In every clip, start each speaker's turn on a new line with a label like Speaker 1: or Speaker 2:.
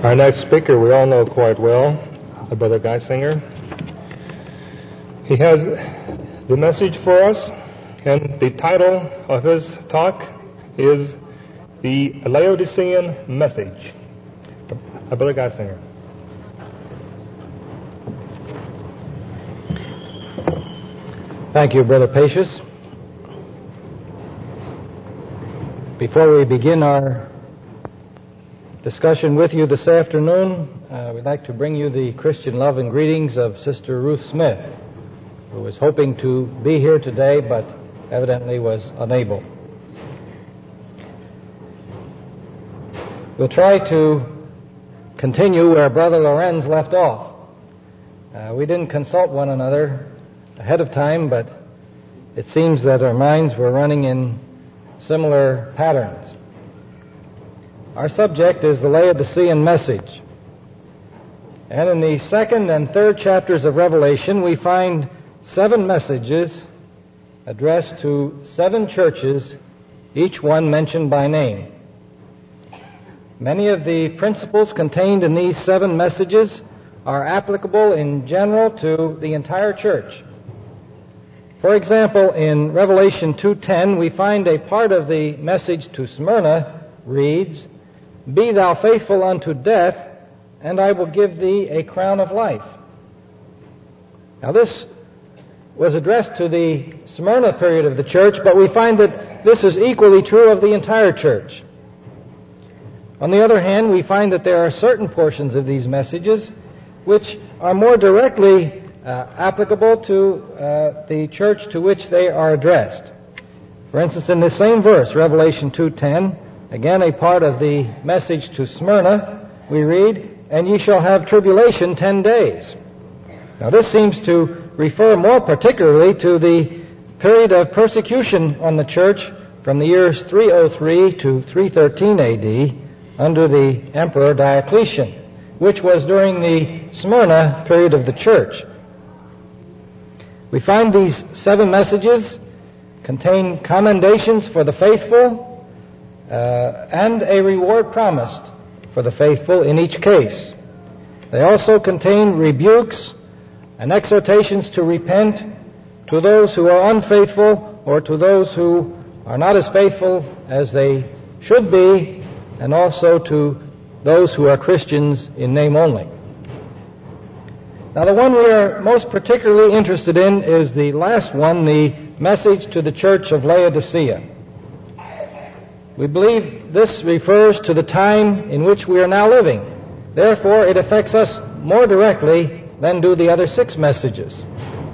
Speaker 1: Our next speaker we all know quite well, Brother Geisinger. He has the message for us, and the title of his talk is The Laodicean Message. Brother Geisinger.
Speaker 2: Thank you, Brother Pacius. Before we begin our discussion with you this afternoon, we'd like to bring you the Christian love and greetings of Sister Ruth Smith, who was hoping to be here today but evidently was unable. We'll try to continue where Brother Lorenz left off. We didn't consult one another ahead of time, but it seems that our minds were running in similar patterns. Our subject is the Laodicean message. And in the second and third chapters of Revelation, we find 7 messages addressed to 7 churches, each one mentioned by name. Many of the principles contained in these 7 messages are applicable in general to the entire church. For example, in Revelation 2:10, we find a part of the message to Smyrna reads, "Be thou faithful unto death, and I will give thee a crown of life." Now this was addressed to the Smyrna period of the church, but we find that this is equally true of the entire church. On the other hand, we find that there are certain portions of these messages which are more directly applicable to the church to which they are addressed. For instance, in this same verse, Revelation 2:10, again a part of the message to Smyrna, we read, "And ye shall have tribulation 10 days." Now this seems to refer more particularly to the period of persecution on the church from the years 303 to 313 AD under the Emperor Diocletian, which was during the Smyrna period of the church. We find these 7 messages contain commendations for the faithful and a reward promised for the faithful in each case. They also contain rebukes and exhortations to repent to those who are unfaithful or to those who are not as faithful as they should be, and also to those who are Christians in name only. Now the one we are most particularly interested in is the last one, the message to the church of Laodicea. We believe this refers to the time in which we are now living. Therefore, it affects us more directly than do the other 6 messages.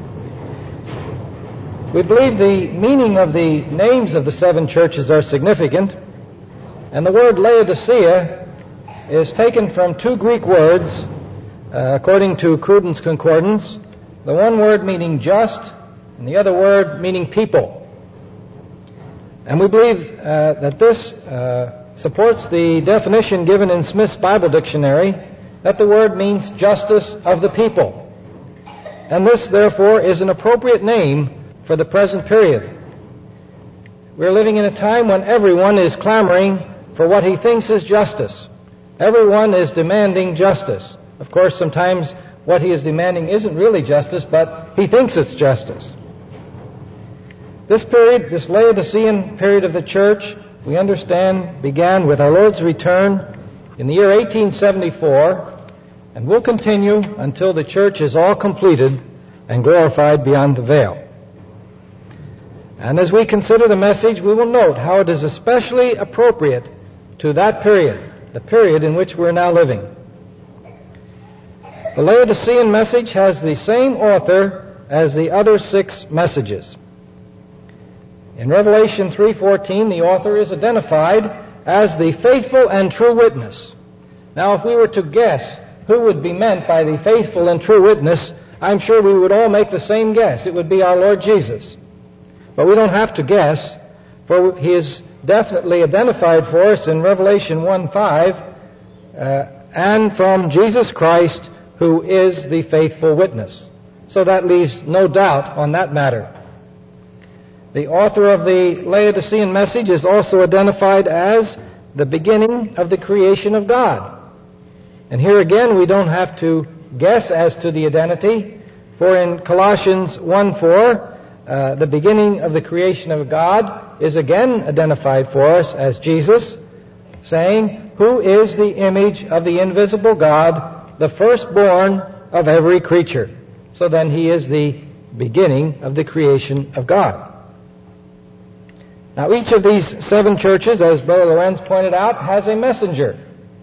Speaker 2: We believe the meaning of the names of the 7 churches are significant, and the word Laodicea is taken from 2 Greek words, according to Cruden's Concordance, the one word meaning just, and the other word meaning people. And we believe that this supports the definition given in Smith's Bible Dictionary, that the word means justice of the people. And this, therefore, is an appropriate name for the present period. We're living in a time when everyone is clamoring for what he thinks is justice. Everyone is demanding justice. Of course, sometimes what he is demanding isn't really justice, but he thinks it's justice. This period, this Laodicean period of the church, we understand began with our Lord's return in the year 1874, and will continue until the church is all completed and glorified beyond the veil. And as we consider the message, we will note how it is especially appropriate to that period, the period in which we're now living. The Laodicean message has the same author as the other 6 messages. In Revelation 3:14, the author is identified as the faithful and true witness. Now, if we were to guess who would be meant by the faithful and true witness, I'm sure we would all make the same guess. It would be our Lord Jesus. But we don't have to guess, for he is definitely identified for us in Revelation 1:5, and from Jesus Christ, who is the faithful witness. So that leaves no doubt on that matter. The author of the Laodicean message is also identified as the beginning of the creation of God. And here again, we don't have to guess as to the identity, for in Colossians 1:4, the beginning of the creation of God is again identified for us as Jesus, saying, "Who is the image of the invisible God, the firstborn of every creature." So then he is the beginning of the creation of God. Now each of these 7 churches, as Brother Lorenz pointed out, has a messenger.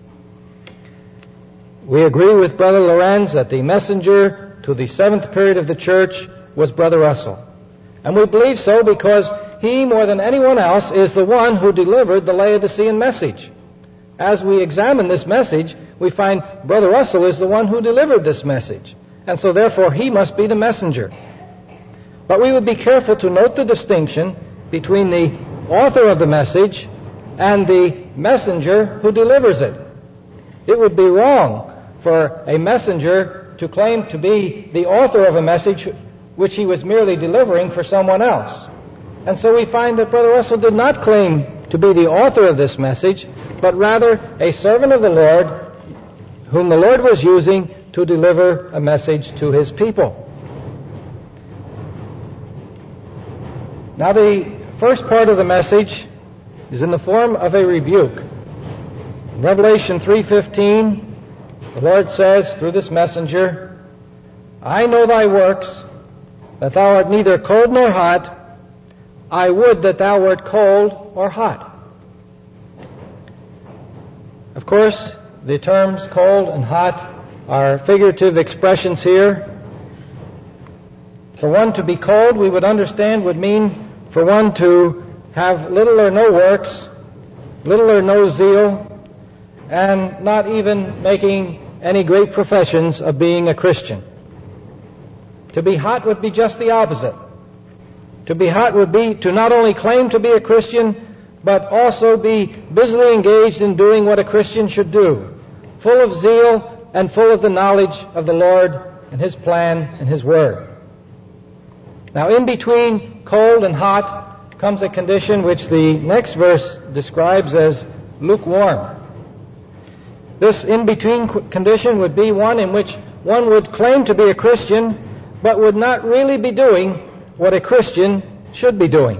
Speaker 2: We agree with Brother Lorenz that the messenger to the 7th period of the church was Brother Russell. And we believe so because he, more than anyone else, is the one who delivered the Laodicean message. As we examine this message, we find Brother Russell is the one who delivered this message. And so therefore he must be the messenger. But we would be careful to note the distinction between the author of the message and the messenger who delivers it. It would be wrong for a messenger to claim to be the author of a message which he was merely delivering for someone else. And so we find that Brother Russell did not claim to be the author of this message, but rather a servant of the Lord whom the Lord was using to deliver a message to his people. Now the first part of the message is in the form of a rebuke. In Revelation 3:15, the Lord says through this messenger, "I know thy works, that thou art neither cold nor hot. I would that thou wert cold or hot." Of course, the terms cold and hot are figurative expressions here. For one to be cold, we would understand, would mean for one to have little or no works, little or no zeal, and not even making any great professions of being a Christian. To be hot would be just the opposite. To be hot would be to not only claim to be a Christian, but also be busily engaged in doing what a Christian should do, full of zeal and full of the knowledge of the Lord and His plan and His Word. Now, in between cold and hot comes a condition which the next verse describes as lukewarm. This in-between condition would be one in which one would claim to be a Christian, but would not really be doing what a Christian should be doing.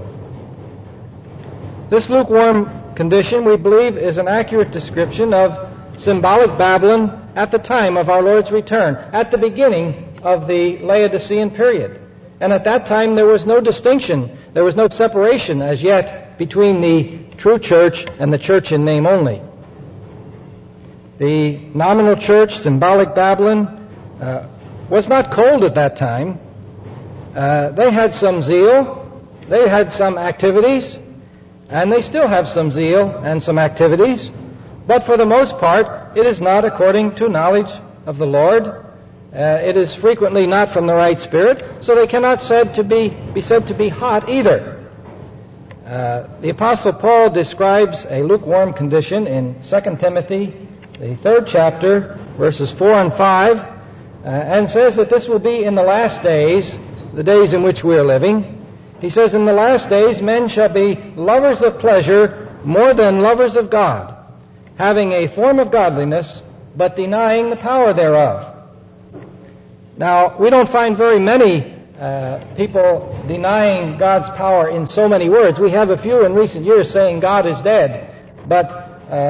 Speaker 2: This lukewarm condition, we believe, is an accurate description of symbolic Babylon at the time of our Lord's return, at the beginning of the Laodicean period. And at that time there was no distinction, there was no separation as yet between the true church and the church in name only. The nominal church, symbolic Babylon, was not cold at that time. They had some zeal, they had some activities, and they still have some zeal and some activities, but for the most part, it is not according to knowledge of the Lord. It is frequently not from the right spirit, so they cannot be said to be hot either. The Apostle Paul describes a lukewarm condition in 2 Timothy, the 3rd chapter, verses 4 and 5, and says that this will be in the last days, the days in which we are living. He says, "In the last days men shall be lovers of pleasure more than lovers of God, having a form of godliness, but denying the power thereof." Now, we don't find very many people denying God's power in so many words. We have a few in recent years saying God is dead, but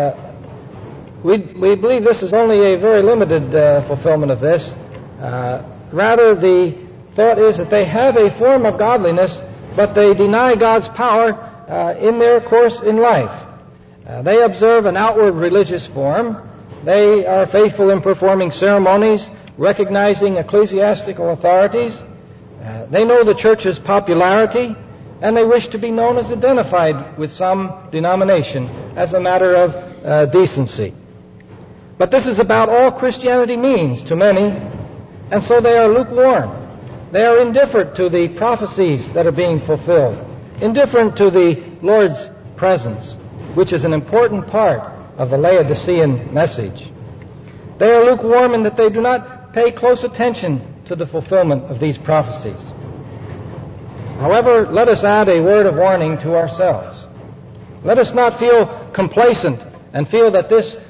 Speaker 2: we believe this is only a very limited fulfillment of this. Rather, the thought is that they have a form of godliness, but they deny God's power in their course in life. They observe an outward religious form. They are faithful in performing ceremonies, recognizing ecclesiastical authorities. They know the church's popularity, and they wish to be known as identified with some denomination as a matter of decency. But this is about all Christianity means to many, and so they are lukewarm. They are indifferent to the prophecies that are being fulfilled, indifferent to the Lord's presence, which is an important part of the Laodicean message. They are lukewarm in that they do not pay close attention to the fulfillment of these prophecies. However, let us add a word of warning to ourselves. Let us not feel complacent and feel that this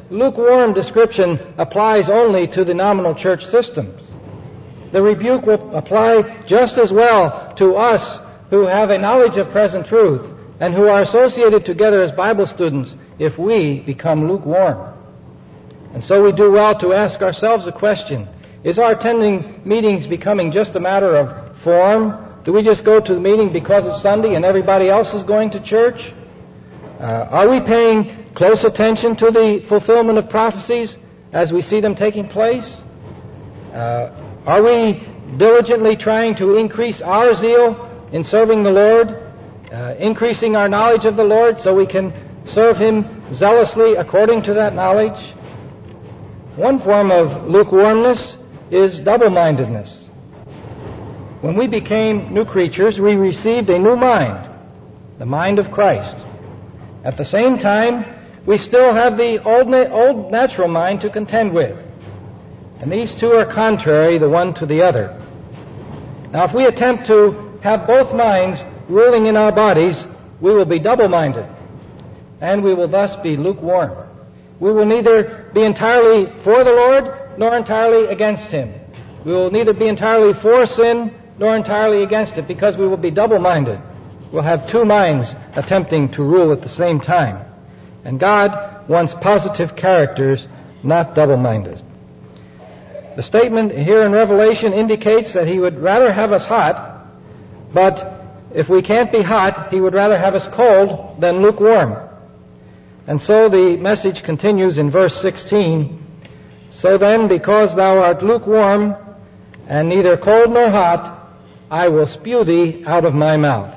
Speaker 2: lukewarm description applies only to the nominal church systems. The rebuke will apply just as well to us who have a knowledge of present truth and who are associated together as Bible students if we become lukewarm. And so we do well to ask ourselves a question. Is our attending meetings becoming just a matter of form? Do we just go to the meeting because it's Sunday and everybody else is going to church? Are we paying close attention to the fulfillment of prophecies as we see them taking place? Are we diligently trying to increase our zeal in serving the Lord, increasing our knowledge of the Lord so we can serve Him zealously according to that knowledge? One form of lukewarmness is double-mindedness. When we became new creatures, we received a new mind, the mind of Christ. At the same time, we still have the old natural mind to contend with. And these two are contrary, the one to the other. Now, if we attempt to have both minds ruling in our bodies, we will be double-minded, and we will thus be lukewarm. We will neither be entirely for the Lord nor entirely against Him. We will neither be entirely for sin nor entirely against it, because we will be double-minded. We'll have two minds attempting to rule at the same time. And God wants positive characters, not double-minded. The statement here in Revelation indicates that He would rather have us hot, but if we can't be hot, He would rather have us cold than lukewarm. And so the message continues in verse 16. So then, because thou art lukewarm, and neither cold nor hot, I will spew thee out of my mouth.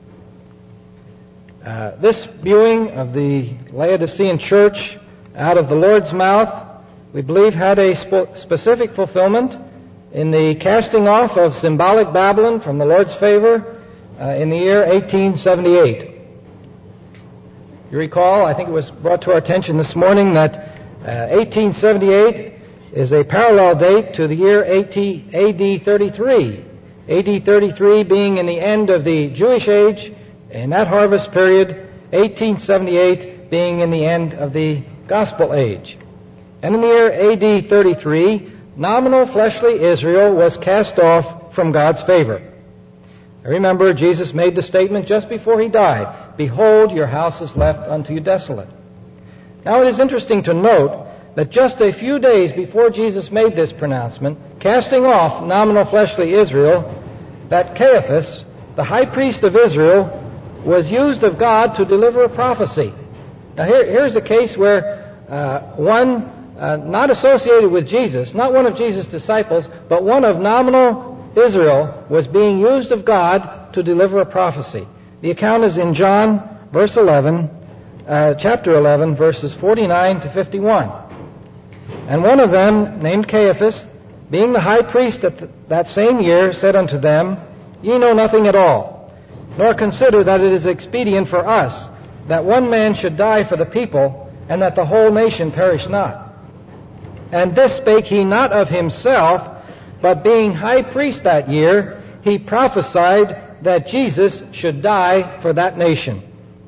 Speaker 2: This spewing of the Laodicean church out of the Lord's mouth, we believe, had a specific fulfillment in the casting off of symbolic Babylon from the Lord's favor in the year 1878. You recall, I think it was brought to our attention this morning, that 1878 is a parallel date to the year AD 33. AD 33 being in the end of the Jewish age, in that harvest period, 1878 being in the end of the gospel age. And in the year AD 33, nominal fleshly Israel was cast off from God's favor. I remember Jesus made the statement just before He died, "Behold, your house is left unto you desolate." Now it is interesting to note that just a few days before Jesus made this pronouncement, casting off nominal fleshly Israel, that Caiaphas, the high priest of Israel, was used of God to deliver a prophecy. Now here's a case where one not associated with Jesus, not one of Jesus' disciples, but one of nominal Israel was being used of God to deliver a prophecy. The account is in John, chapter 11, verses 49 to 51. And one of them, named Caiaphas, being the high priest at that same year, said unto them, Ye know nothing at all, nor consider that it is expedient for us that one man should die for the people, and that the whole nation perish not. And this spake he not of himself, but being high priest that year, he prophesied that Jesus should die for that nation.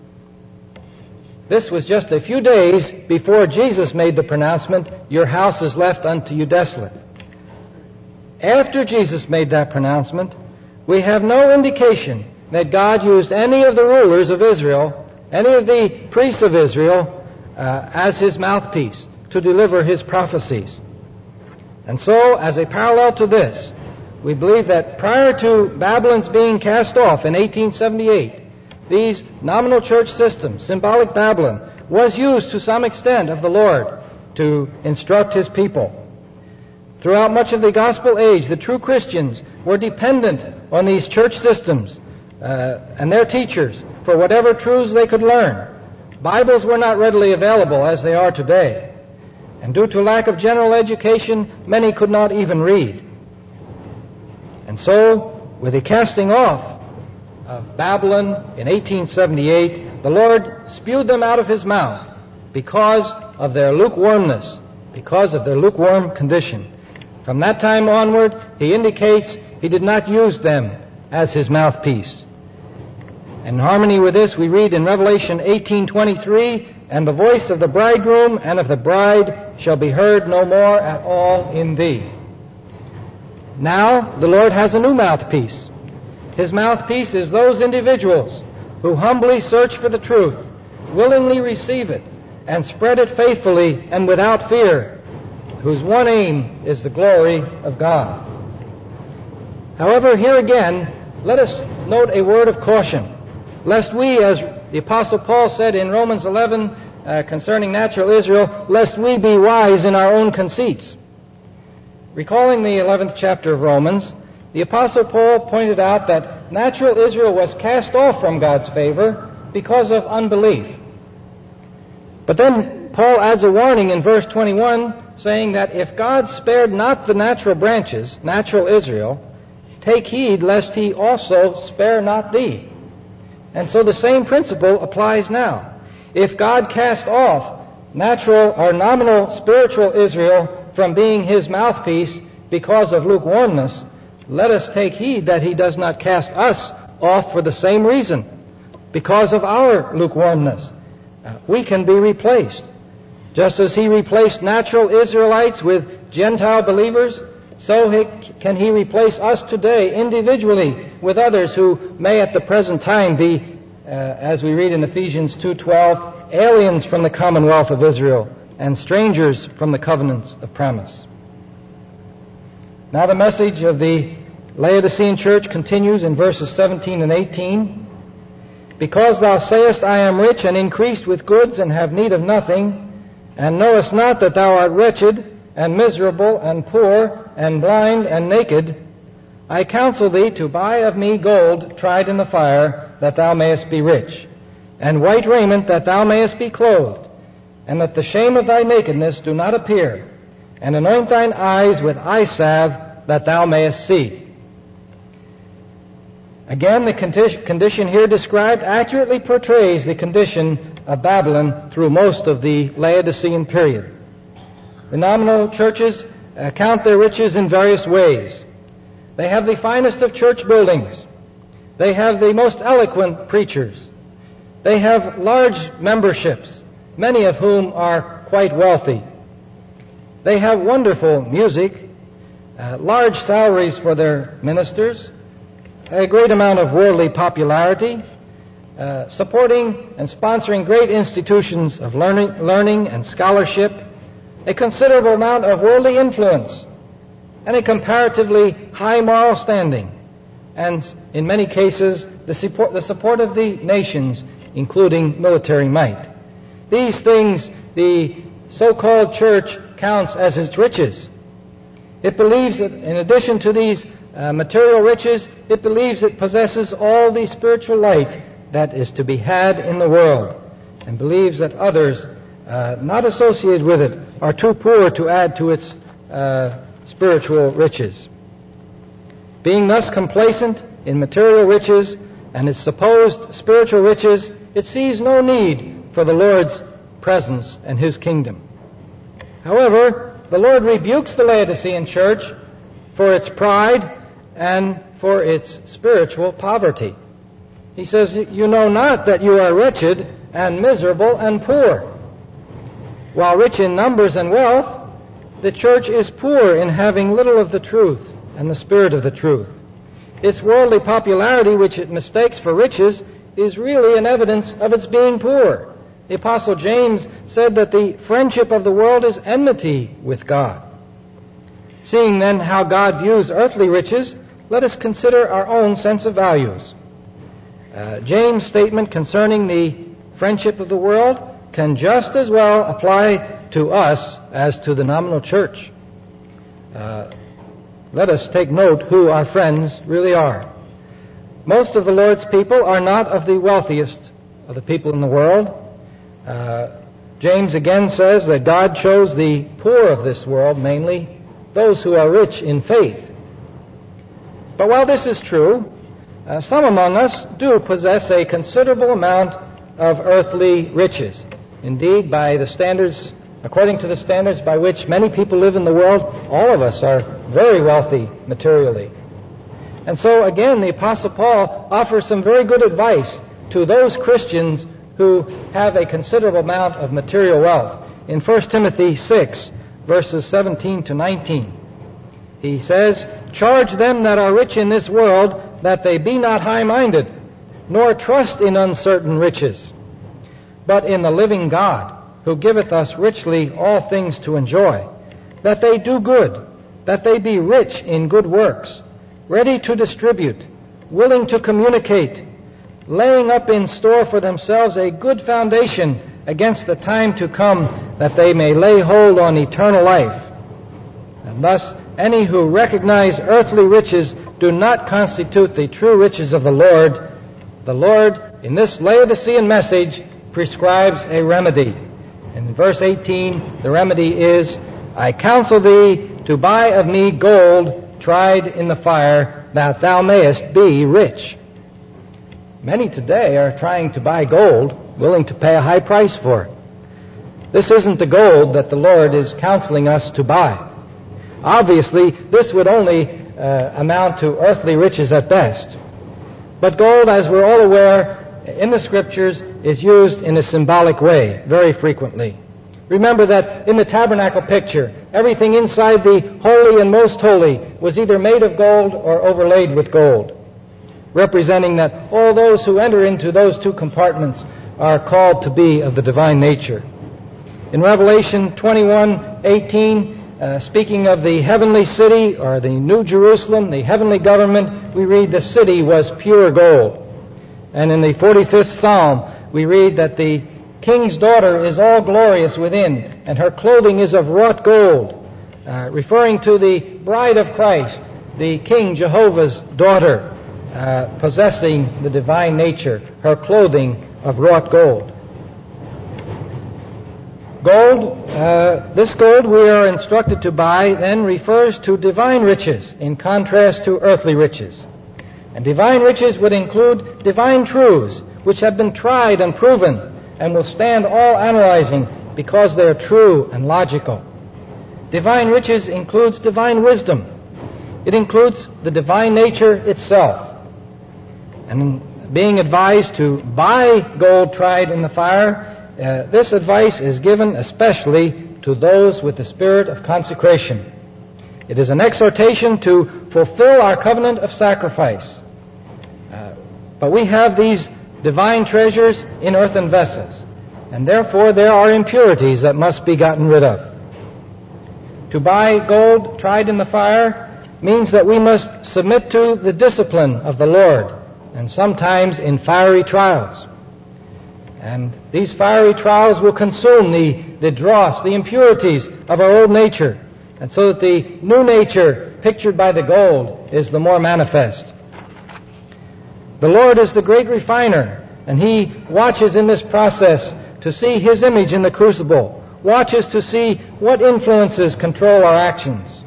Speaker 2: This was just a few days before Jesus made the pronouncement, "Your house is left unto you desolate." After Jesus made that pronouncement, we have no indication that God used any of the rulers of Israel, any of the priests of Israel, as His mouthpiece to deliver His prophecies. And so, as a parallel to this, we believe that prior to Babylon's being cast off in 1878, these nominal church systems, symbolic Babylon, was used to some extent of the Lord to instruct His people. Throughout much of the gospel age, the true Christians were dependent on these church systems and their teachers for whatever truths they could learn. Bibles were not readily available as they are today. And due to lack of general education, many could not even read. And so, with the casting off of Babylon in 1878, the Lord spewed them out of His mouth because of their lukewarmness, because of their lukewarm condition. From that time onward, He indicates He did not use them as His mouthpiece. In harmony with this, we read in Revelation 18:23 and the voice of the bridegroom and of the bride shall be heard no more at all in thee. Now the Lord has a new mouthpiece. His mouthpiece is those individuals who humbly search for the truth, willingly receive it, and spread it faithfully and without fear, whose one aim is the glory of God. However, here again, let us note a word of caution, lest we, as the Apostle Paul said in Romans 11 concerning natural Israel, lest we be wise in our own conceits. Recalling the 11th chapter of Romans, the Apostle Paul pointed out that natural Israel was cast off from God's favor because of unbelief. But then Paul adds a warning in verse 21, saying that if God spared not the natural branches, natural Israel, take heed lest he also spare not thee. And so the same principle applies now. If God cast off natural or nominal spiritual Israel from being his mouthpiece because of lukewarmness, let us take heed that he does not cast us off for the same reason, because of our lukewarmness. We can be replaced. Just as he replaced natural Israelites with Gentile believers, so can he replace us today individually with others who may at the present time be, as we read in Ephesians 2:12, aliens from the commonwealth of Israel and strangers from the covenants of promise. Now the message of the Laodicean church continues in verses 17 and 18. Because thou sayest, I am rich and increased with goods and have need of nothing, and knowest not that thou art wretched and miserable and poor and blind and naked, I counsel thee to buy of me gold tried in the fire, that thou mayest be rich, and white raiment, that thou mayest be clothed, and that the shame of thy nakedness do not appear, and anoint thine eyes with eye salve, that thou mayest see. Again, the condition here described accurately portrays the condition of Babylon through most of the Laodicean period. The nominal churches count their riches in various ways. They have the finest of church buildings. They have the most eloquent preachers. They have large memberships, many of whom are quite wealthy. They have wonderful music, large salaries for their ministers, a great amount of worldly popularity, supporting and sponsoring great institutions of learning and scholarship, a considerable amount of worldly influence, and a comparatively high moral standing, and in many cases the support of the nations, including military might. These things the so-called church counts as its riches. It believes that in addition to these material riches, it believes it possesses all the spiritual light that is to be had in the world, and believes that others not associated with it are too poor to add to its spiritual riches. Being thus complacent in material riches and its supposed spiritual riches, it sees no need for the Lord's presence and his kingdom. However, the Lord rebukes the Laodicean church for its pride and for its spiritual poverty. He says, you know not that you are wretched and miserable and poor. While rich in numbers and wealth, the church is poor in having little of the truth and the spirit of the truth. Its worldly popularity, which it mistakes for riches, is really an evidence of its being poor. The Apostle James said that the friendship of the world is enmity with God. Seeing then how God views earthly riches, let us consider our own sense of values. James' statement concerning the friendship of the world can just as well apply to us as to the nominal church. Let us take note who our friends really are. Most of the Lord's people are not of the wealthiest of the people in the world. James again says that God chose the poor of this world, mainly those who are rich in faith. But while this is true, some among us do possess a considerable amount of earthly riches. Indeed, by the standards, according to the standards by which many people live in the world, all of us are very wealthy materially. And so again, the Apostle Paul offers some very good advice to those Christians who have a considerable amount of material wealth. In 1 Timothy 6, verses 17 to 19, he says, "Charge them that are rich in this world, that they be not high-minded, nor trust in uncertain riches, but in the living God, who giveth us richly all things to enjoy, that they do good, that they be rich in good works, ready to distribute, willing to communicate, laying up in store for themselves a good foundation against the time to come, that they may lay hold on eternal life." And thus, any who recognize earthly riches do not constitute the true riches of the Lord. The Lord, in this Laodicean message, prescribes a remedy. In verse 18, the remedy is, "I counsel thee to buy of me gold tried in the fire, that thou mayest be rich." Many today are trying to buy gold, willing to pay a high price for it. This isn't the gold that the Lord is counseling us to buy. Obviously, this would only amount to earthly riches at best. But gold, as we're all aware, in the Scriptures, is used in a symbolic way very frequently. Remember that in the tabernacle picture, everything inside the holy and most holy was either made of gold or overlaid with gold, representing that all those who enter into those two compartments are called to be of the divine nature. In Revelation 21:18, speaking of the heavenly city, or the New Jerusalem, the heavenly government, we read the city was pure gold. And in the 45th Psalm, we read that the king's daughter is all glorious within, and her clothing is of wrought gold, referring to the bride of Christ, the King Jehovah's daughter, possessing the divine nature, her clothing of wrought gold. Gold, this gold we are instructed to buy, then refers to divine riches in contrast to earthly riches. And divine riches would include divine truths which have been tried and proven and will stand all analyzing because they are true and logical. Divine riches includes divine wisdom. It includes the divine nature itself. And being advised to buy gold tried in the fire, this advice is given especially to those with the spirit of consecration. It is an exhortation to fulfill our covenant of sacrifice. But we have these divine treasures in earthen vessels, and therefore there are impurities that must be gotten rid of. To buy gold tried in the fire means that we must submit to the discipline of the Lord, and sometimes in fiery trials. And these fiery trials will consume the dross, the impurities of our old nature, and so that the new nature pictured by the gold is the more manifest. The Lord is the great refiner, and He watches in this process to see His image in the crucible, watches to see what influences control our actions.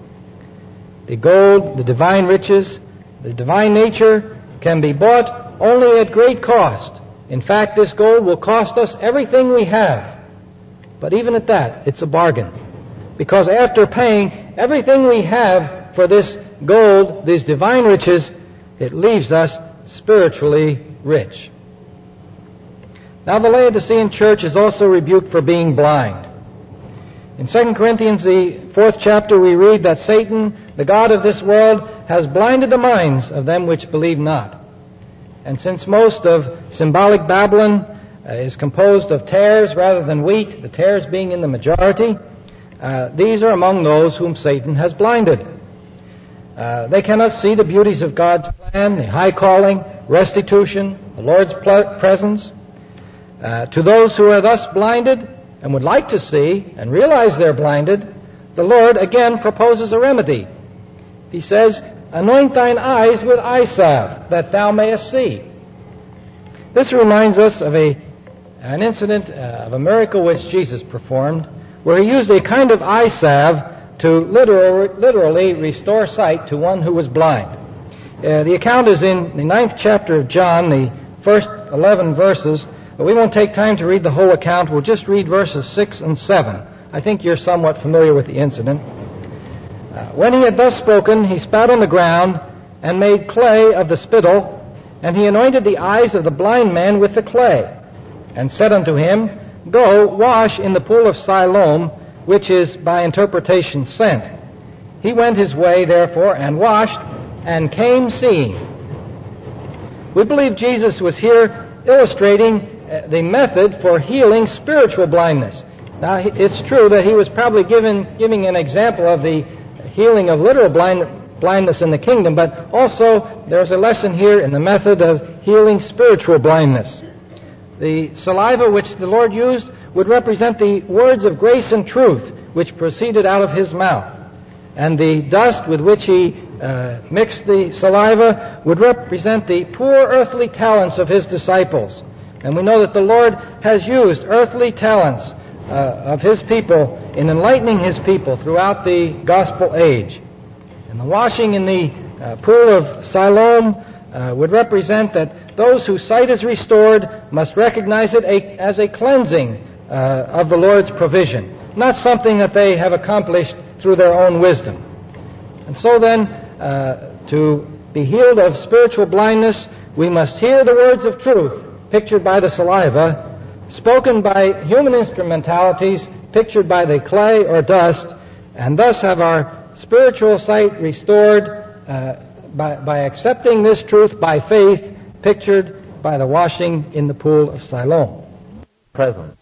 Speaker 2: The gold, the divine riches, the divine nature can be bought only at great cost. In fact, this gold will cost us everything we have. But even at that, it's a bargain. Because after paying everything we have for this gold, these divine riches, it leaves us spiritually rich. Now, the Laodicean church is also rebuked for being blind. In 2 Corinthians, the 4th chapter, we read that Satan, the god of this world, has blinded the minds of them which believe not. And since most of symbolic Babylon is composed of tares rather than wheat, the tares being in the majority, these are among those whom Satan has blinded. They cannot see the beauties of God's plan, the high calling, restitution, the Lord's presence. To those who are thus blinded and would like to see and realize they're blinded, the Lord again proposes a remedy. He says, "Anoint thine eyes with eye salve, that thou mayest see." This reminds us of an incident of a miracle which Jesus performed, where He used a kind of eye salve to literally restore sight to one who was blind. The account is in the 9th chapter of John, the first 11 verses, but we won't take time to read the whole account. We'll just read verses 6 and 7. I think you're somewhat familiar with the incident. When He had thus spoken, He spat on the ground and made clay of the spittle, and He anointed the eyes of the blind man with the clay. and said unto him, Go, wash in the pool of Siloam, which is by interpretation sent. He went his way, therefore, and washed, and came seeing. We believe Jesus was here illustrating the method for healing spiritual blindness. Now, it's true that he was probably giving an example of the healing of literal blindness in the kingdom, but also there's a lesson here in the method of healing spiritual blindness. The saliva which the Lord used would represent the words of grace and truth which proceeded out of his mouth. And the dust with which he mixed the saliva would represent the poor earthly talents of his disciples. And we know that the Lord has used earthly talents of his people in enlightening his people throughout the gospel age. And the washing in the pool of Siloam would represent that those whose sight is restored must recognize it as a cleansing of the Lord's provision, not something that they have accomplished through their own wisdom. And so then, to be healed of spiritual blindness, we must hear the words of truth, pictured by the saliva, spoken by human instrumentalities, pictured by the clay or dust, and thus have our spiritual sight restored by accepting this truth by faith, pictured by the washing in the pool of Siloam.
Speaker 3: Present.